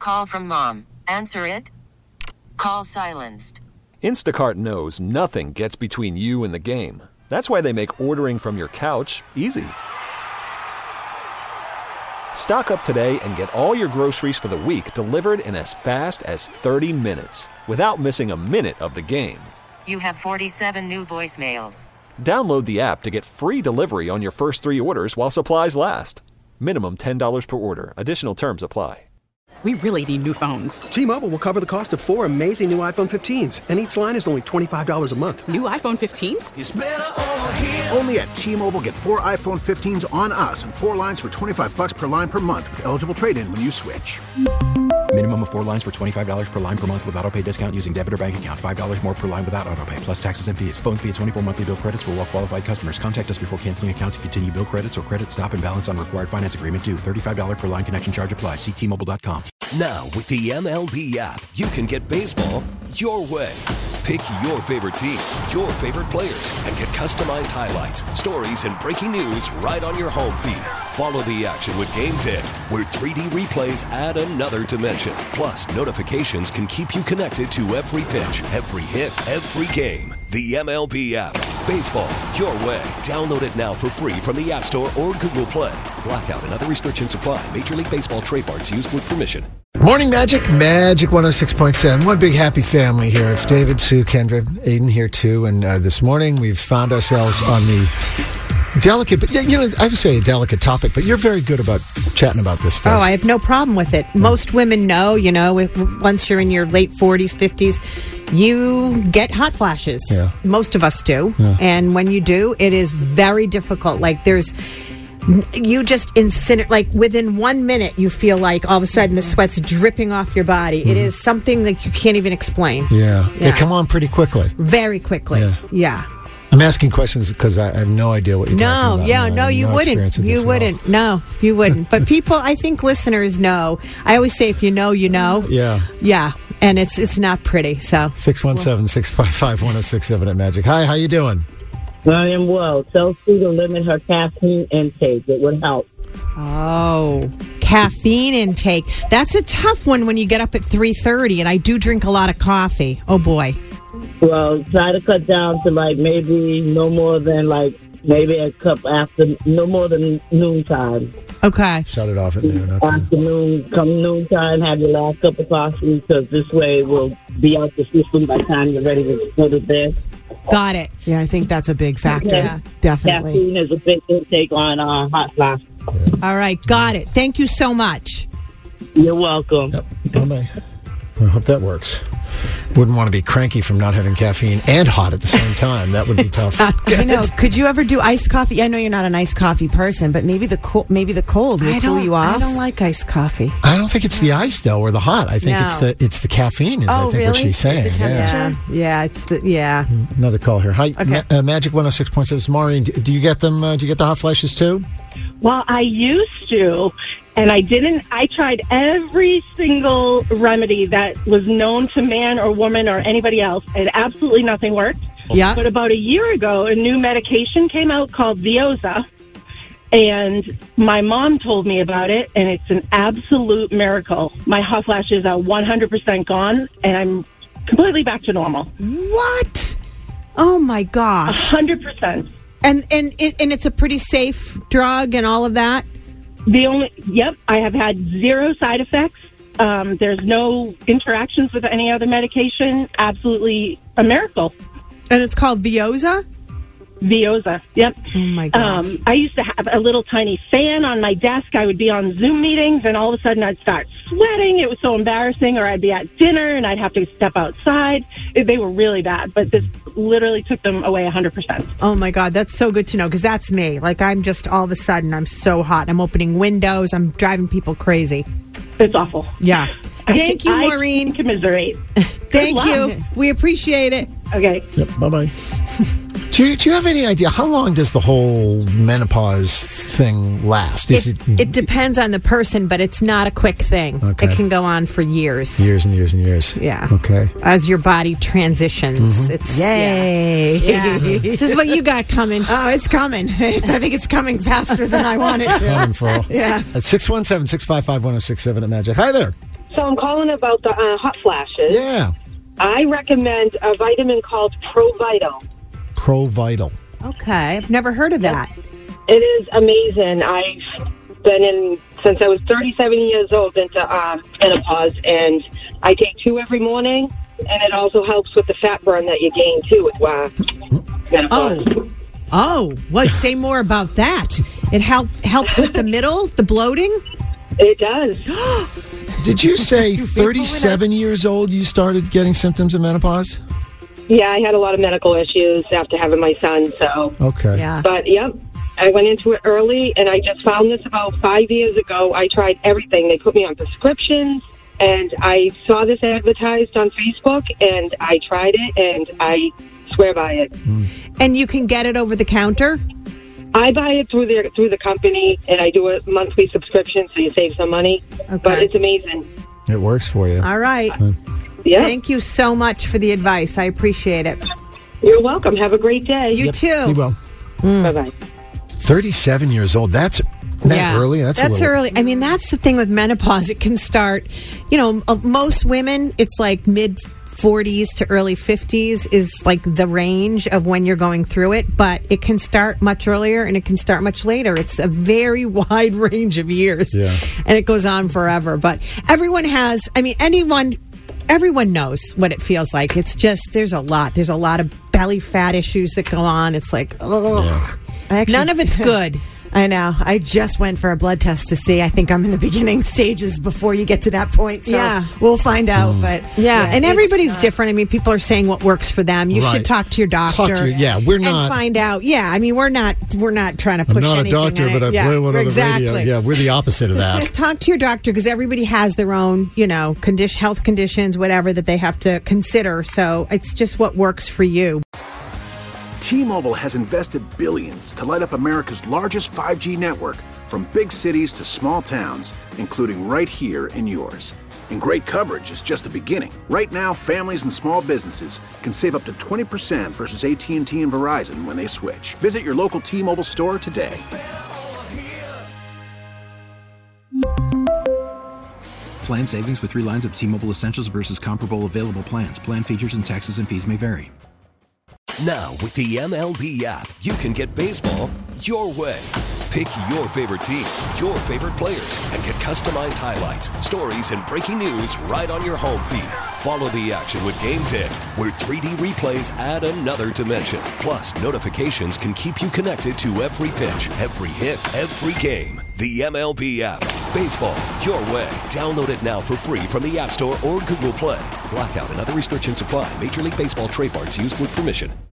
call from mom. Answer it. Call silenced. Instacart knows nothing gets between you and the game. That's why they make ordering from your couch easy. Stock up today and get all your groceries for the week delivered in as fast as 30 minutes without missing a minute of the game. You have 47 new voicemails. Download the app to get free delivery on your first 3 orders while supplies last. Minimum $10 per order. Additional terms apply. We really need new phones. T-Mobile will cover the cost of 4 amazing new iPhone 15s, and each line is only $25 a month. New iPhone 15s? It's better over here. Only at T-Mobile, get 4 iPhone 15s on us and 4 lines for $25 per line per month with eligible trade-in when you switch. Minimum of 4 lines for $25 per line per month with autopay discount using debit or bank account. $5 more per line without autopay, plus taxes and fees. Phone fee at 24 monthly bill credits for well-qualified customers. Contact us before canceling account to continue bill credits or credit stop and balance on required finance agreement due. $35 per line connection charge applies. See T-Mobile.com. Now, with the MLB app, you can get baseball your way. Pick your favorite team, your favorite players, and get customized highlights, stories, and breaking news right on your home feed. Follow the action with Game 10, where 3D replays add another dimension. Plus, notifications can keep you connected to every pitch, every hit, every game. The MLB app. Baseball your way. Download it now for free from the App Store or Google Play. Blackout and other restrictions apply. Major League Baseball trademarks used with permission. Morning Magic 106.7. One big happy family here. It's David, Sue, Kendra, Aiden here too. And this morning we've found ourselves on the delicate, but I would say a delicate topic, but you're very good about chatting about this stuff. Oh, I have no problem with it. Most women know, once you're in your late 40s, 50s, you get hot flashes. Yeah. Most of us do. Yeah. And when you do, it is very difficult. You just incinerate, within 1 minute, you feel like all of a sudden the sweat's dripping off your body. Mm-hmm. It is something that you can't even explain. Yeah. They come on pretty quickly. Very quickly. Yeah. I'm asking questions because I have no idea what you're talking about. No, you wouldn't. You wouldn't. No, you wouldn't. But people, I think listeners know. I always say if you know, you know. Yeah. Yeah. And it's not pretty. So 617-655-1067 at Magic. Hi, how you doing? I am well. Tell Sue to limit her caffeine intake. It would help. Oh, caffeine intake. That's a tough one when you get up at 3:30, and I do drink a lot of coffee. Oh, boy. Well, try to cut down to maybe no more than maybe a cup after, no more than noontime. Okay. Shut it off at noon. Okay. Afternoon, come noontime, have your last cup of coffee, because this way it will be out the system by the time you're ready to go to bed. Got it. Yeah, I think that's a big factor. Yeah. Definitely. Caffeine is a big intake on hot flash. All right. Got it. Thank you so much. You're welcome. Yep. Bye-bye. I hope that works. Wouldn't want to be cranky from not having caffeine and hot at the same time. That would be tough. I know. Could you ever do iced coffee? I know you're not an iced coffee person, but maybe the cold will cool you off. I don't like iced coffee. I don't think it's the ice though, or the hot. I think it's the caffeine. Is I think really? What she's saying. The temperature? Yeah. It's Another call here. Hi, okay. Magic 106.7. It's Maureen. Do you get them? Do you get the hot flashes too? Well, I used to, and I didn't. I tried every single remedy that was known to man or woman or anybody else, and absolutely nothing worked. Yeah. But about a year ago, a new medication came out called Veoza, and my mom told me about it, and it's an absolute miracle. My hot flashes are 100% gone, and I'm completely back to normal. What? Oh, my gosh. 100%. And it's a pretty safe drug and all of that? I have had 0 side effects. There's no interactions with any other medication. Absolutely a miracle. And it's called Veoza? Veoza, yep. Oh, my God. I used to have a little tiny fan on my desk. I would be on Zoom meetings, and all of a sudden I'd start sweating. It was so embarrassing. Or I'd be at dinner, and I'd have to step outside. They were really bad, but this literally took them away 100%. Oh, my God. That's so good to know, because that's me. I'm just, all of a sudden, I'm so hot. I'm opening windows. I'm driving people crazy. It's awful. Yeah. Thank you, Maureen. I commiserate. Thank you. We appreciate it. Okay. Yep. Bye-bye. Do you have any idea how long does the whole menopause thing last? It depends on the person, but it's not a quick thing. Okay. It can go on for years. Years and years and years. Yeah. Okay. As your body transitions. Mm-hmm. It's Yay. Yeah. This is what you got coming. Oh, it's coming. I think it's coming faster than I want it to. Coming for all. Yeah. At 617-655-1067 at Magic. Hi there. So I'm calling about the hot flashes. Yeah. I recommend a vitamin called ProVital. ProVital. Okay. I've never heard of that. It is amazing. I've been in, since I was 37 years old, into menopause, and I take 2 every morning, and it also helps with the fat burn that you gain, too, with menopause. Oh, well, say more about that. It helps with the middle, the bloating? It does. Did you say 37 years old you started getting symptoms of menopause? Yeah, I had a lot of medical issues after having my son, so. Okay. Yeah. But, yep, I went into it early, and I just found this about 5 years ago. I tried everything. They put me on prescriptions, and I saw this advertised on Facebook, and I tried it, and I swear by it. And you can get it over the counter? I buy it through the company, and I do a monthly subscription, so you save some money. Okay. But it's amazing. It works for you. All right. Yeah. Thank you so much for the advice. I appreciate it. You're welcome. Have a great day. You too. You will. Bye-bye. 37 years old. That's early. That's a little early. I mean, that's the thing with menopause. It can start, most women, it's like mid 40s to early 50s is like the range of when you're going through it, but it can start much earlier and it can start much later. It's a very wide range of years, and it goes on forever. But everyone knows what it feels like. It's just there's a lot of belly fat issues that go on. It's like, none of it's good. I know. I just went for a blood test to see. I think I'm in the beginning stages before you get to that point. So we'll find out. But and everybody's different. I mean, people are saying what works for them. You should talk to your doctor. We're not. And find out. Yeah, I mean, we're not trying to push. I'm not anything a doctor, but I play one on the radio. Yeah, we're the opposite of that. Talk to your doctor because everybody has their own, health conditions, whatever that they have to consider. So it's just what works for you. T-Mobile has invested billions to light up America's largest 5G network, from big cities to small towns, including right here in yours. And great coverage is just the beginning. Right now, families and small businesses can save up to 20% versus AT&T and Verizon when they switch. Visit your local T-Mobile store today. Plan savings with 3 lines of T-Mobile Essentials versus comparable available plans. Plan features and taxes and fees may vary. Now, with the MLB app, you can get baseball your way. Pick your favorite team, your favorite players, and get customized highlights, stories, and breaking news right on your home feed. Follow the action with Game 10, where 3D replays add another dimension. Plus, notifications can keep you connected to every pitch, every hit, every game. The MLB app. Baseball your way. Download it now for free from the App Store or Google Play. Blackout and other restrictions apply. Major League Baseball trademarks used with permission.